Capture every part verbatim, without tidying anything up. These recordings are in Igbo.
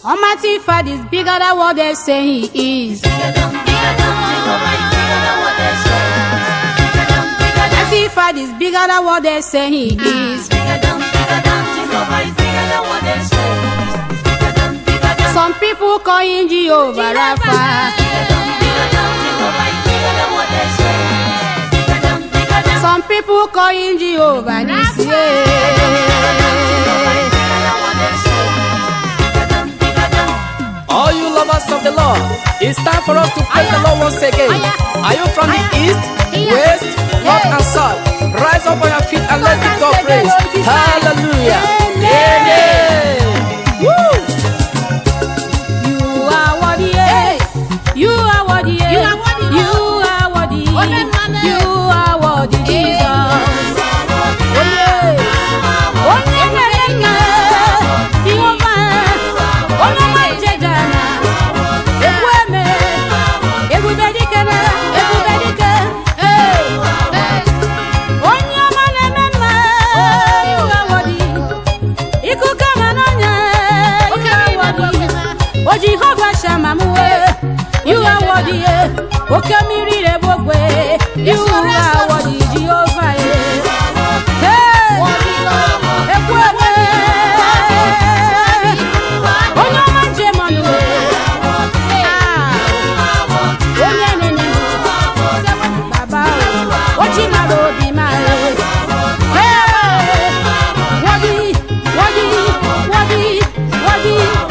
Almighty Father is bigger than what they say He is. Almighty Father is bigger than what they say He is. Some people call Him Jehovah Rapha. Some people call Him Jehovah Nissi. All you lovers of the Lord, it's time for us to praise the Lord once again. Are you from the east, west, north and south? Rise up on your feet and let's give God praise. Hallelujah. Amen. Woo! You are worthy. You are worthy. You are worthy. You are worthy. You are worthy, Jesus. Jehovah Shammah, you are worthy. Okay, me read a book way. You are worthy, Jehovah. Hey, oh no, my Gemon. Baba, what you know, be my hey, worthy, worthy, worthy, worthy.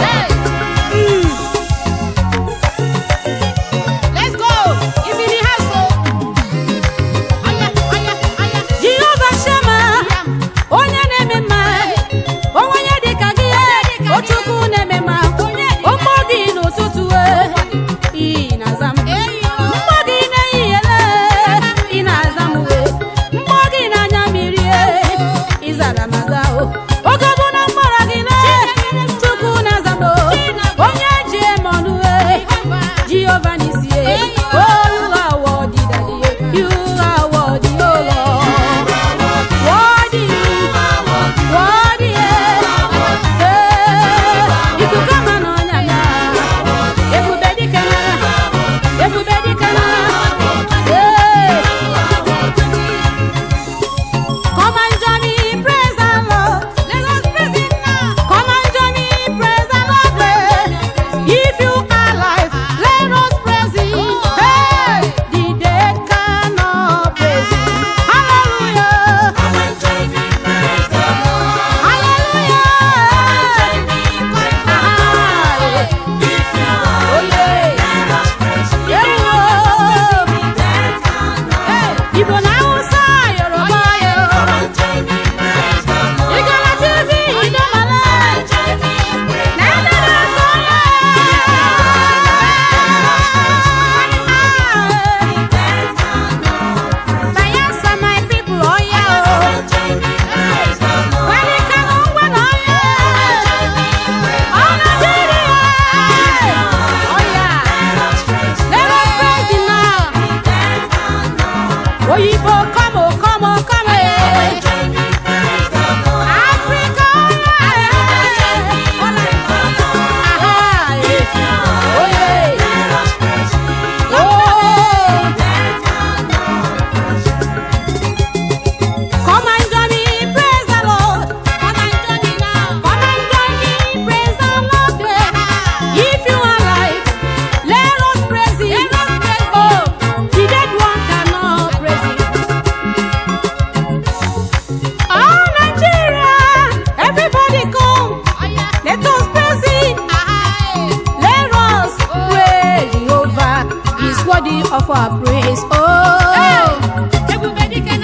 Of our praise, oh, hey. Everybody can,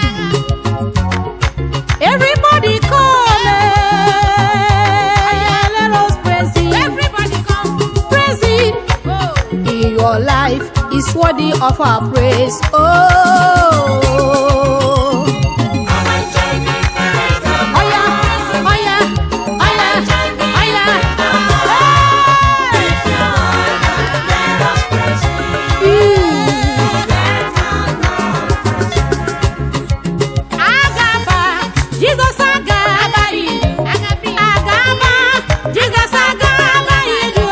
everybody come, hey. Let us praise Him. Everybody come, praise Him. Oh. In your life is worthy of our praise, oh. Jesus, I got, I got, I got, Jesus, I got, I got.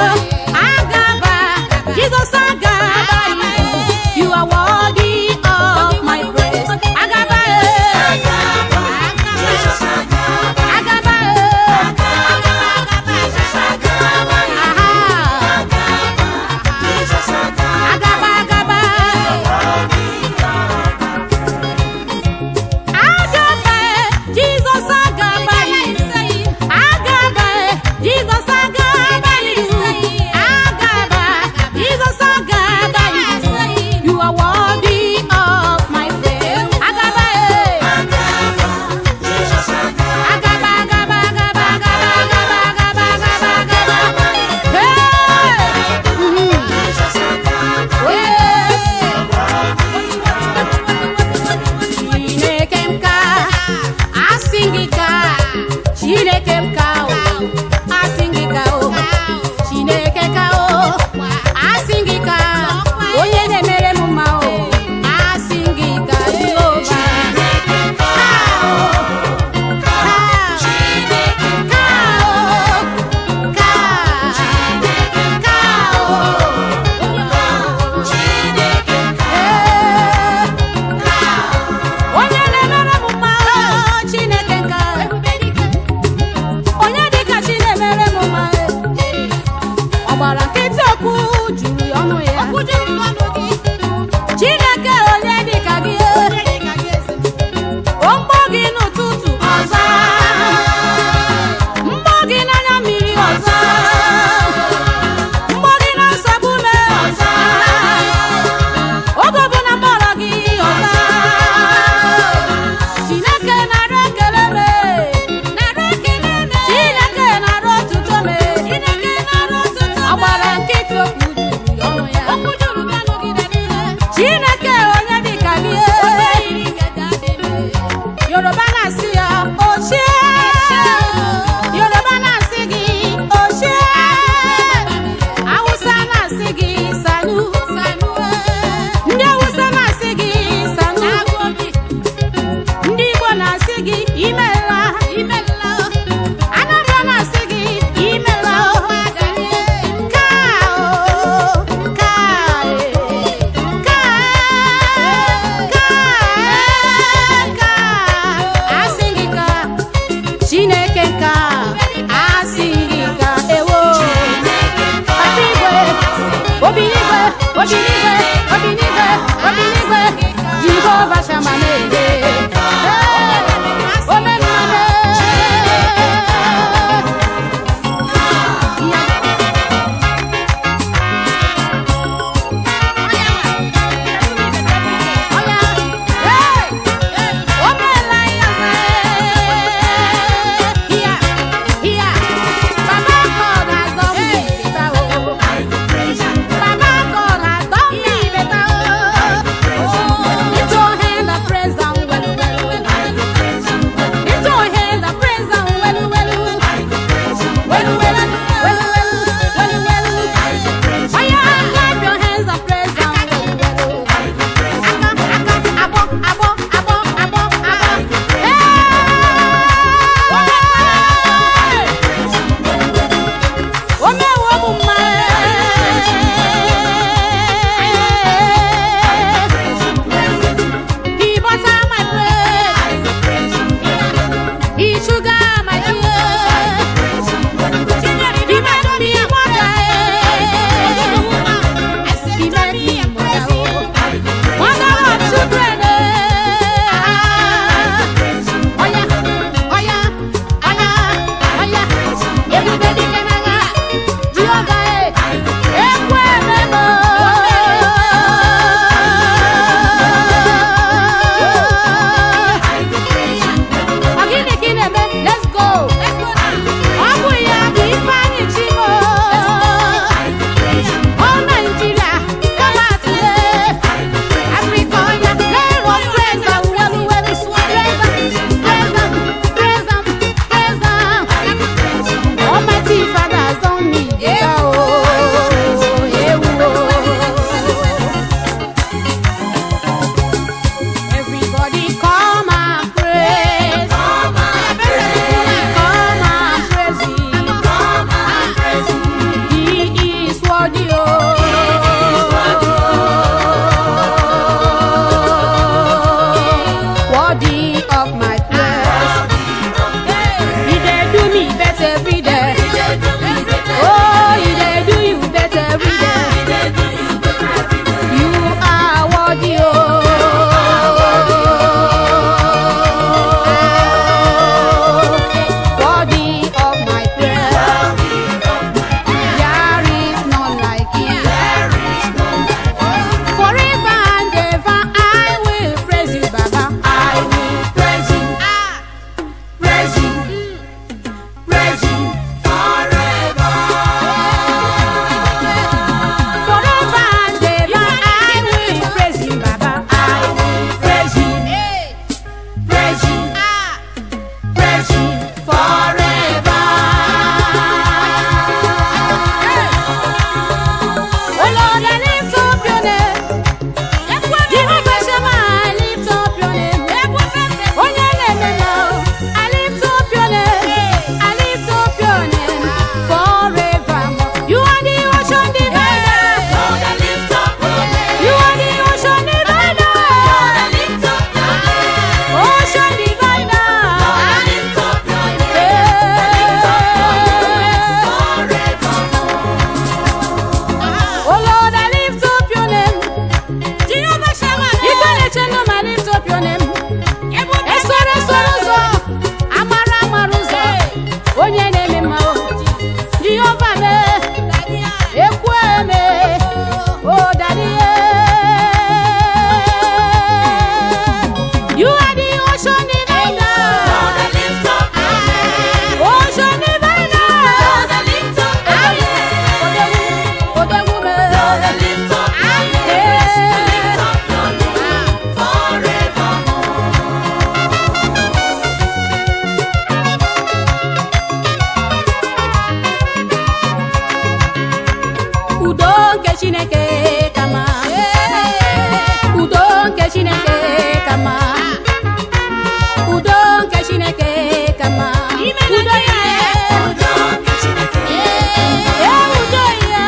Chineke kama udo nke Chineke kama udo nke Chineke kama udo ya udo nke Chineke eh udo ya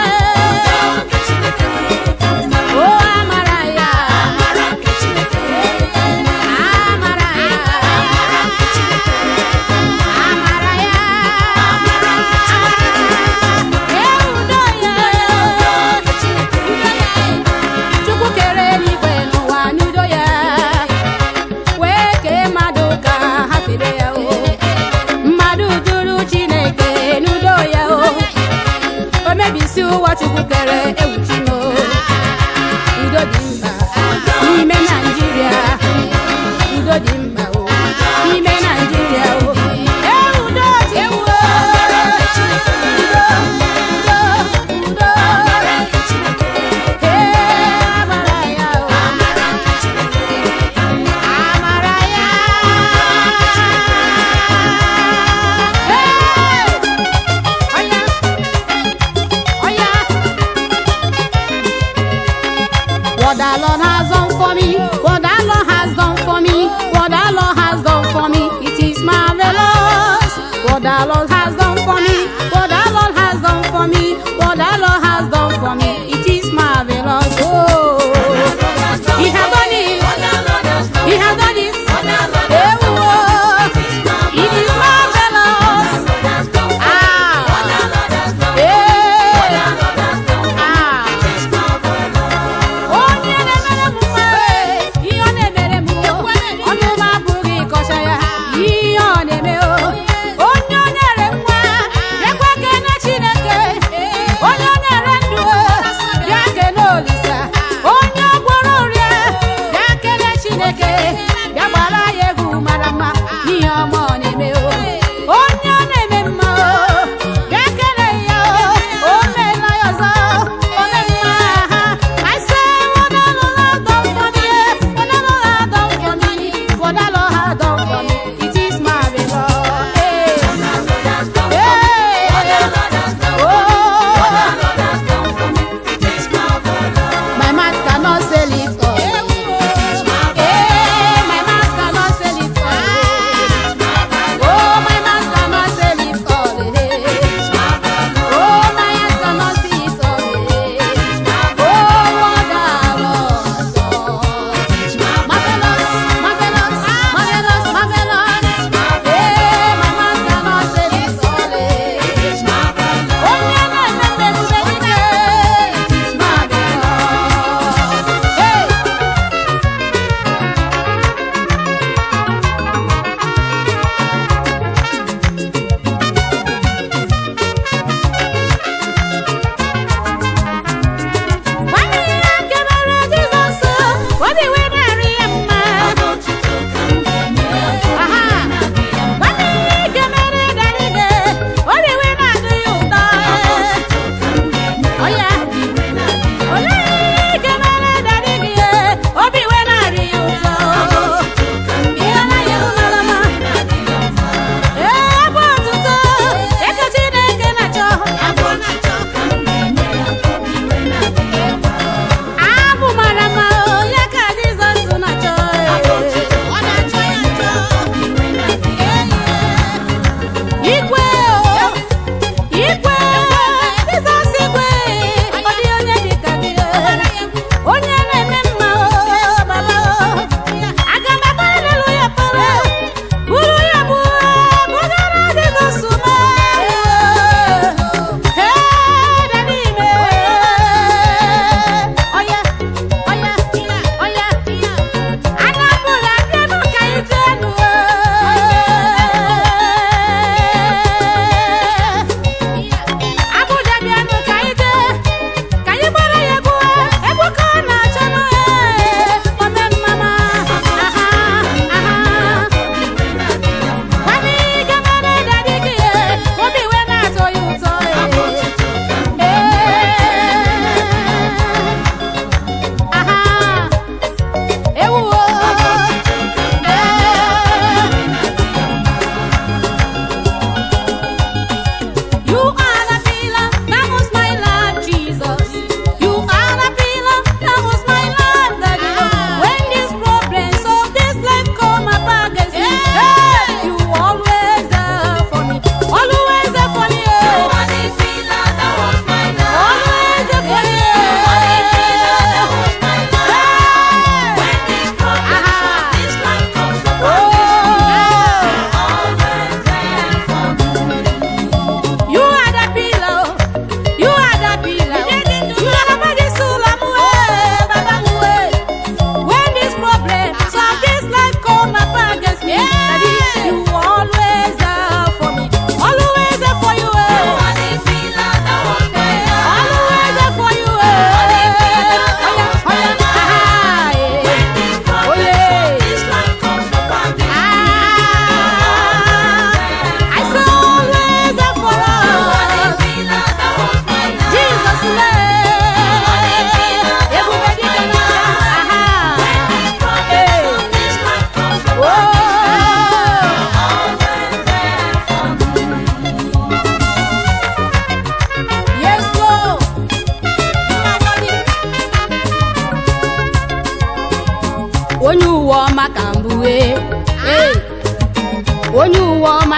oh amara ya amara nke Chineke amara ya amara nke Chineke amara ya amara nke Chineke eh udo ya udo nke Chineke Chukwu kere eluigwe n'ụwa n'udo ya wee kee mmadụ ka ha fere ya o mmadụ jụrụ Chineke n'udo ya o o mebisi ụwa Chukwu kere ewu Chimo udo dị mkpa n'ime Naịjirịa udo dị mkpa o n'ime Naịjirịa o ee udo dị mkpa udo udo udo ee amara ya o amara ya ee oya oya what the Lord has done for me, what the Lord has done for me, what the Lord has done for me, it is marvelous. What the Lord has done for me, what the Lord has done for me, what the Lord has done for me, it is marvelous. Oh, He has done it, He has done it. Eh, oh, it is marvelous. Ah, eh, ah. Oh, yeah,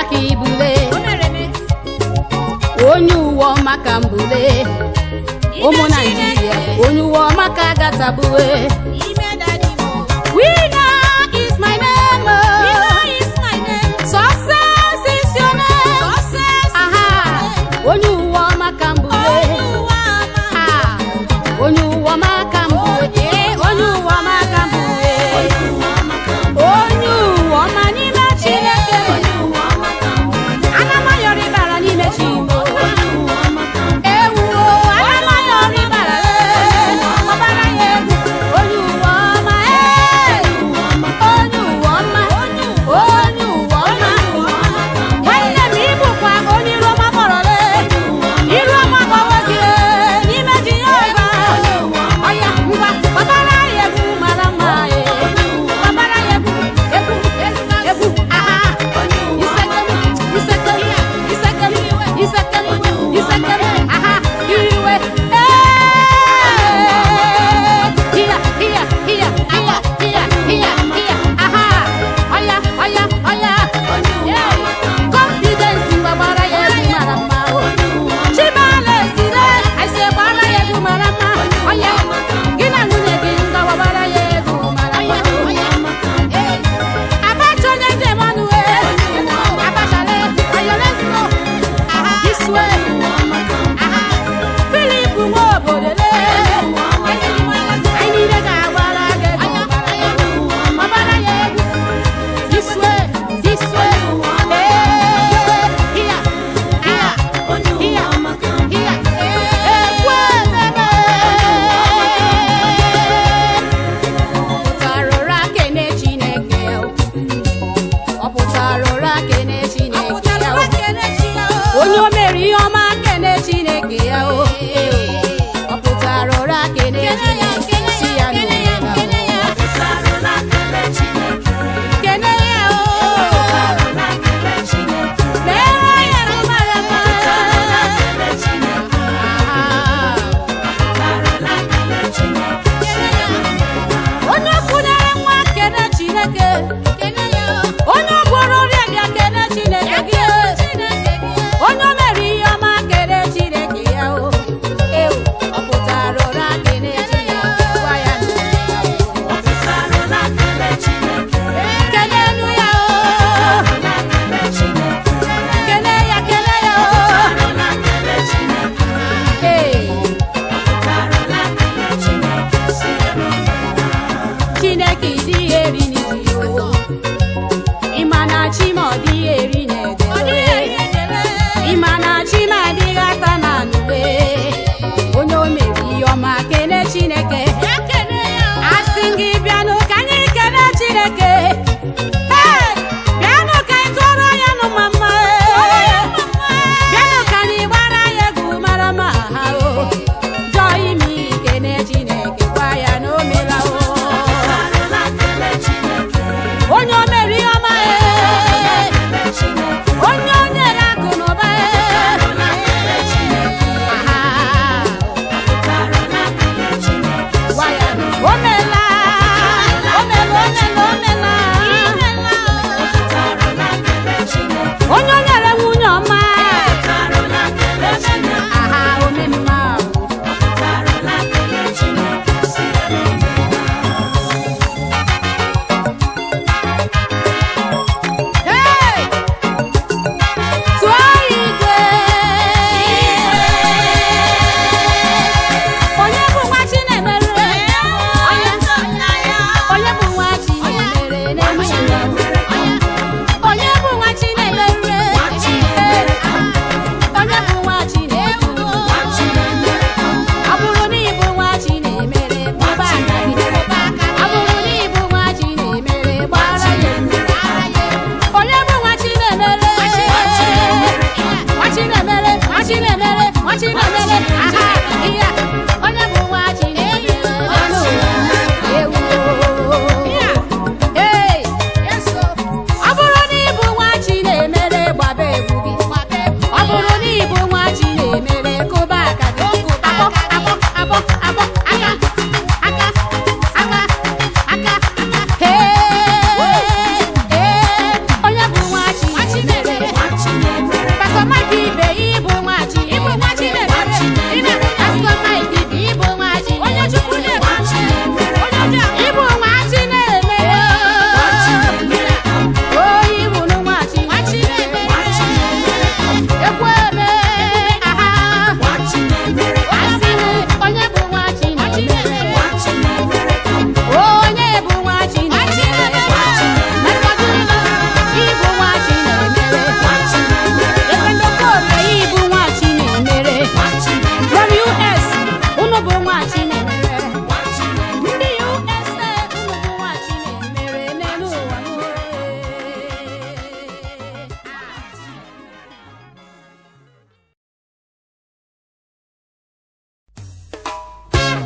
ka ibule onye uwe ọma ka mbule ụmụ Naịjirịa onye uwe ọma ka gatabue winner is my name success is your name aha onye uwe ọma ka mbule onye uwe ọma ka mbule onye uwe ọma ka mbule onye uwe ọma n'ime Chineke ana m ayọrọ ịbara n'ime Chimo ewu ana m ayọrọ ịbara ọbara ya egwu onye uwe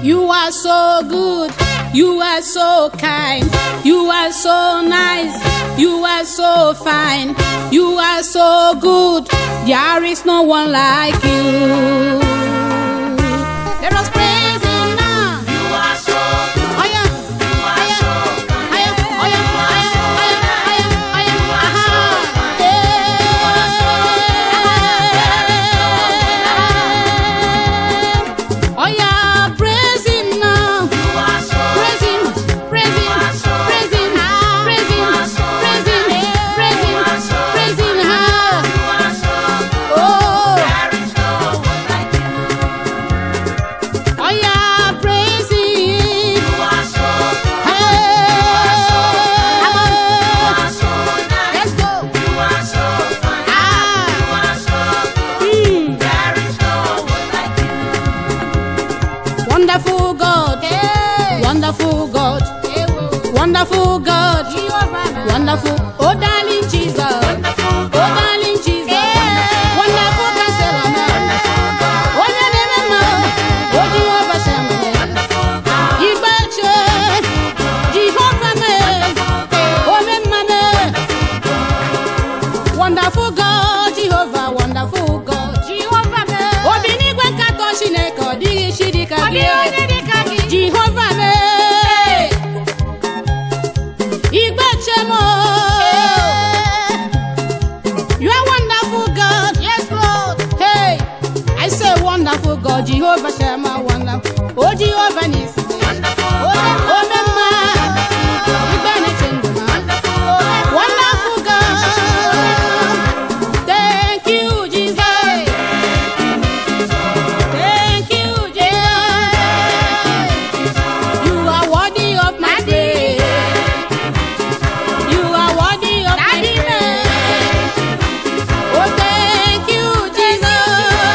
You are so good. You are so kind. You are so nice. You are so fine. You are so good. There is no one like you. Let us praise him now. You are so good. Oh yeah. You are so kind. Oh yeah. Oh yeah. You are so kind. Oh yeah. You are so kind. Oh yeah. Praise him now. You are so Praise him. Praise him. Praise him. Praise him. Praise him. Praise him. Praise him. You are so good. Oh. There is no one like you. Oh yeah. Praise him. You are so good. Hey. You are so nice. Let's go. You are so fine. Ah. You are so good. Mm. There is no one like you. Wonderful God. Wonderful God. Wonderful God. Wonderful. Oh, darling Jesus. Oh, darling Jesus. Wonderful Counselor. Oh, your name, man. Oh, Jehovah Shammah. Igbache. Jehovah, man. Oh, man, man. Wonderful God. Jehovah. Wonderful God. Jehovah, man. Oh, binigwe nkato Chineke. Ọ dịghị chi dịka gị. Jehovah, man. Igbache mo. You are wonderful God. Yes, Lord. Hey, I say wonderful God. Jehovah Shammah, wonderful. Oh, Jehovah Nissi. Oh, oh, Mama. Ibene Chenduma. Wonderful God. Thank you, Jesus. Thank you, Jesus. You are worthy of my praise. You are worthy of my praise. Oh, thank you, Jesus.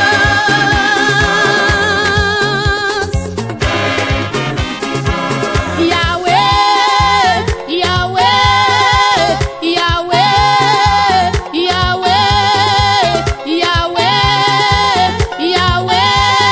Yahweh, Yahweh, Yahweh, Yahweh, Yahweh, Yahweh.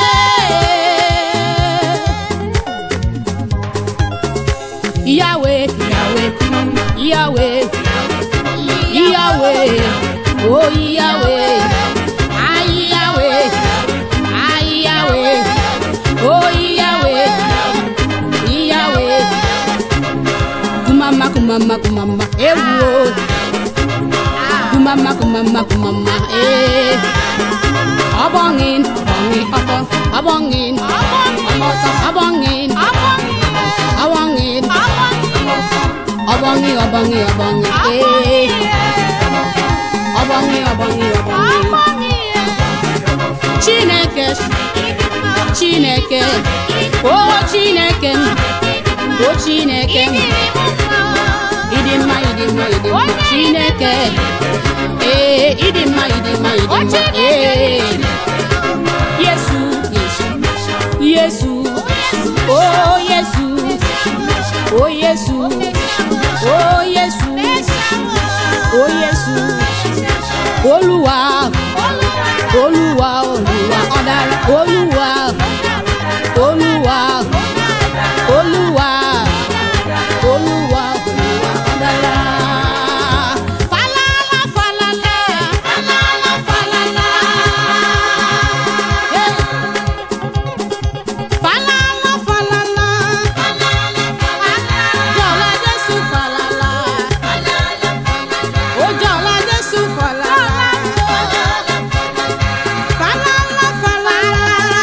Yahweh, Yahweh, Yahweh, Yahweh, oh Yahweh, ay Yahweh, ay Yahweh, oh Yahweh, Yahweh, kumama kumama kumama, ewo, kumama kumama kumama, eh, abongin, abongin, abong, abongin, abongin, abongin, abongin, abongin, abongin, eh, abongin, abongin, abongin. Chineke, Chineke, oh Chineke, oh Chineke, idimma, idimma, idimma, Chineke, eh, idimma, idimma, idimma, eh, Yesu, Yesu, oh Yesu, oh Yesu, oh Yesu, oh Yesu, Olúwa, Olúwa, Olúwa, ọ̀dàrà, Olúwa, Olúwa, Olúwa, Olúwa, Olúwa, ọ̀dàrà. Falala, falala, falala, falala. Hey. Falala, falala, jọ̀la Jésù falala. Ó jọ̀la Jésù falala. Falala, falala.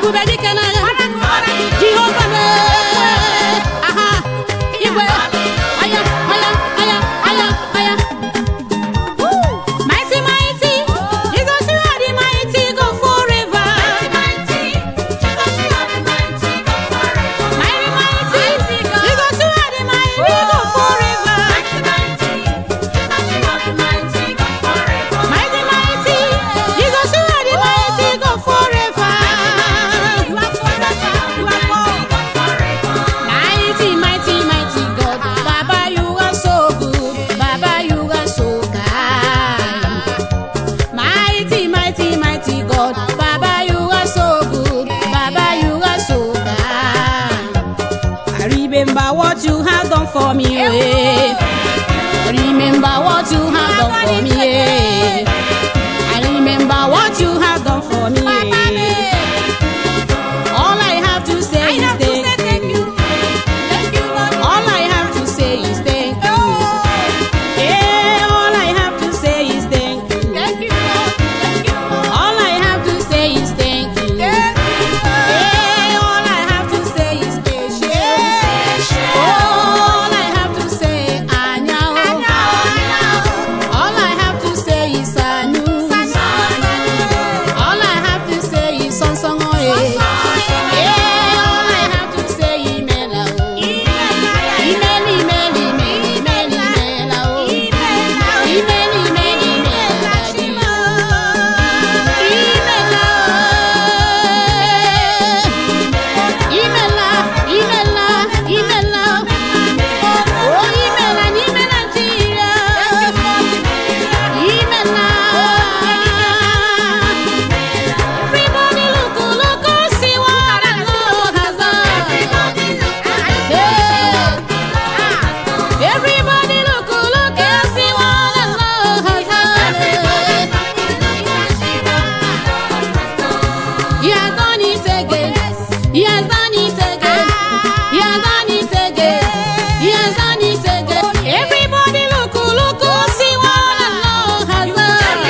Ebube dike n'agha. Jehova mee. Aha. Igwe. Aya, aya, aya, aya, aya. Woo. Mighty, mighty. Jesus, you are the mighty God forever. Mighty, mighty. Jesus, you are the mighty God forever. Mighty, mighty. Jesus, you are the mighty God forever. Mighty, mighty. Jesus, you are the mighty God forever. Mighty, mighty. Jesus, you are the mighty God forever. You are forever. You are forever. Mighty, mighty, mighty God. Baba, you are so good. Baba, you are so kind. Mighty, mighty, mighty God. Baba, you are so good. Baba, you are so kind. I remember what you have done for me. eh. Remember what you have done for me. eh. I remember what you have done for me. eh. All I have to say is thank you. All I have to say is thank you. Yeah, all I have to say is thank you. All I have to say is thank you. Yeah, all I have to say is patience. All I have to say, Anya. All I have to say is Anu. All I have to say is Song Song Oye. Yeah, all I have to say is Imela. Email, email, email, email, email. Email, email, Everybody look, look, see what the Lord has done. Everybody look, look, see what the Lord has done. He has done it again. He has done it again. He has done it again. He has done it again. Everybody look, look, see what the Lord has done.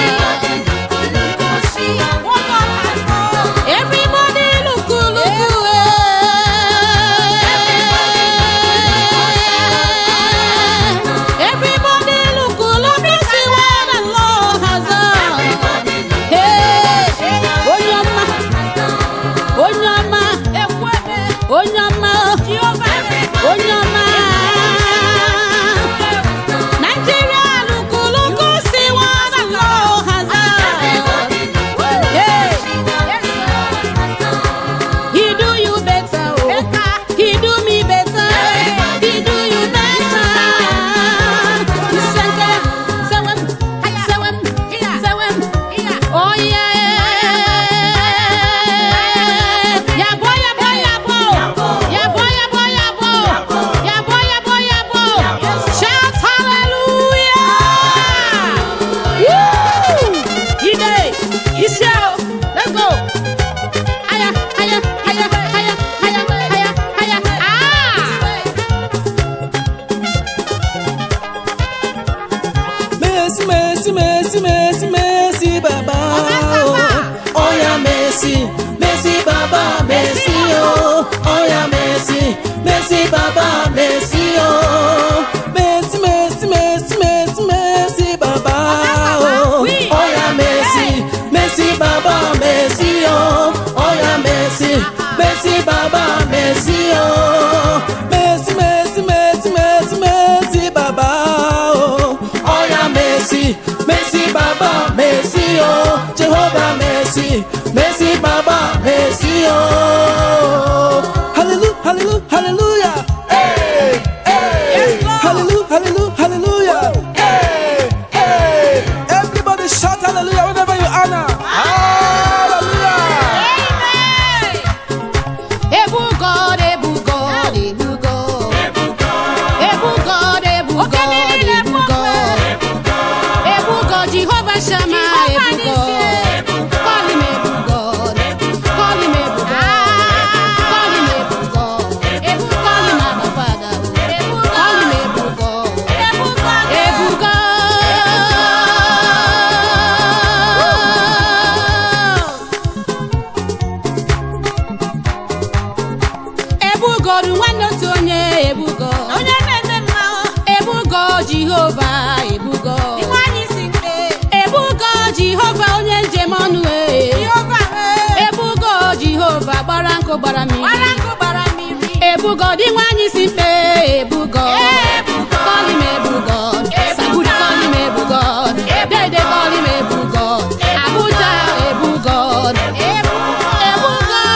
Everybody look, look, eh. Everybody look, look, see what the Lord has done. Hey, Onyama, Onyama, Onyama, Onyama. Nigeria, look, look, see what the Lord has done. Hey, He do you better, oh. He do me better. He do you better. Senge, sewem, sewem, sewem. Oh yeah. Ya boy, ya boy, ya boy. Ya boy, ya boy, ya boy. Ya boy, ya boy, ya boy. Shout hallelujah. Woo! He did. He shout. Let's go. Aya, aya, aya, aya, aya, aya, aya. Ah! Messi, Messi, Messi, Messi, Messi, Baba. Oh yeah, Messi, Messi, Baba, Messi, oh. Oh yeah, Messi, Messi, Baba, Messi, oh. Messi, Messi, Messi, Messi, Messi, Baba. Oh, oh yeah, Messi, Messi, Baba, Messi, oh. Oh yeah, Messi, Messi, Baba, Messi, oh. Messi, Messi, Messi, Messi, Messi, Baba. Oh, oh yeah, Messi, Messi, Baba, Messi, oh. Jehovah, Messi, Messi, Baba, Messi, oh. ebugo ebugo Jehova onye njem ọnụ e ebugo Jehova gbara nkụ gbara mmiri ebugo dị nwanyị si mkpe ebugo call him ebugo Sagudi call him ebugo Dede call him ebugo Abuja ebugo ebugo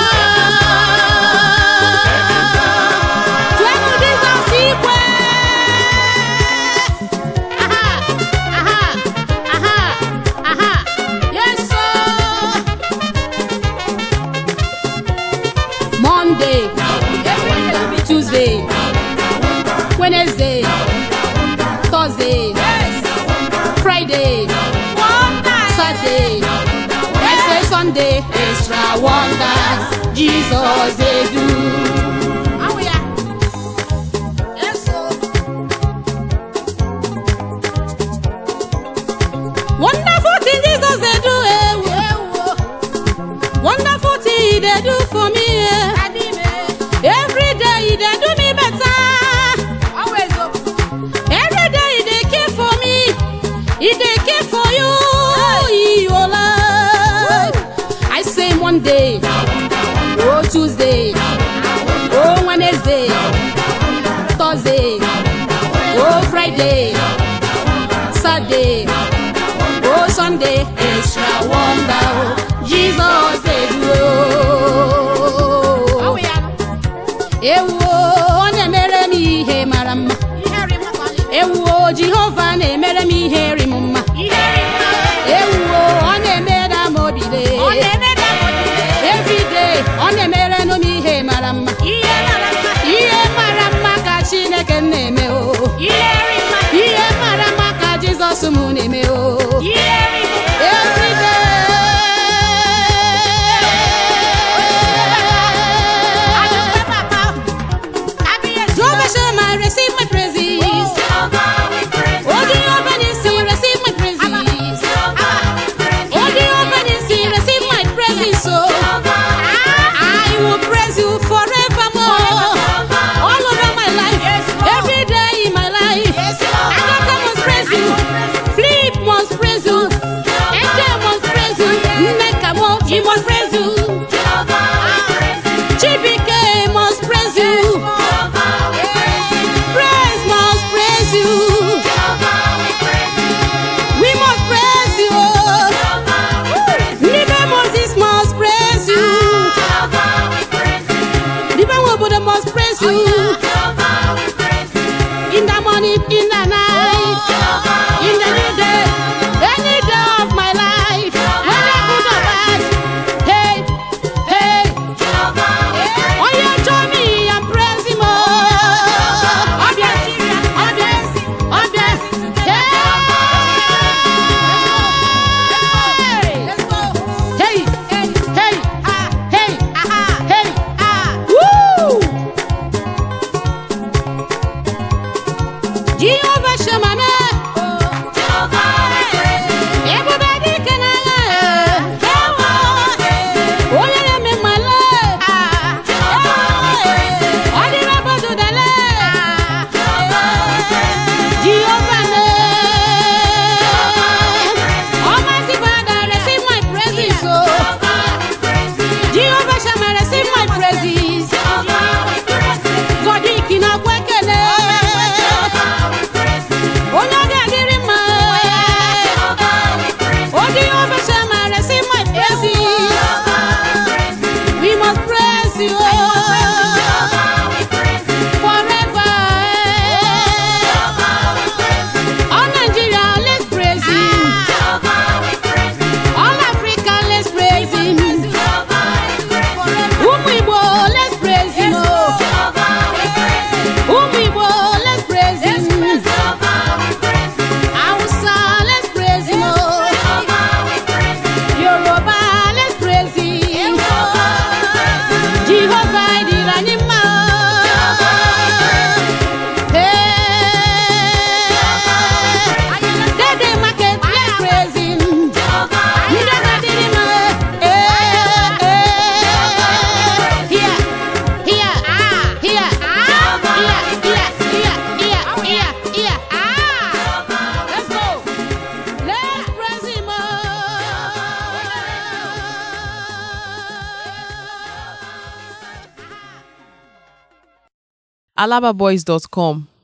tuenu Jizọs ikwe aha aha aha aha yes sir. Monday, Tuesday, Wednesday, Thursday, Friday, Saturday, I say Sunday, extra wonders, Jesus they do. Wonderful thing Jesus they do, eh? Wonderful thing they do for me, eh? Every day they do me better. Every day they care for me. If they care for you, your life. I say Monday, oh Tuesday, oh Wednesday, Thursday, oh Friday, Saturday, oh Sunday, extra wonder, oh, Jesus they do. Ewo onye mere m ihe mara mma ewo Jehova na-emere m ihe ri m mma ewo ọ na-emere m obile every day ọ na-emere m ihe mara mma ihe mara mma ka Chineke na-eme o ihe mara mma ka Jizọs m na-eme o every day alaba boys dot com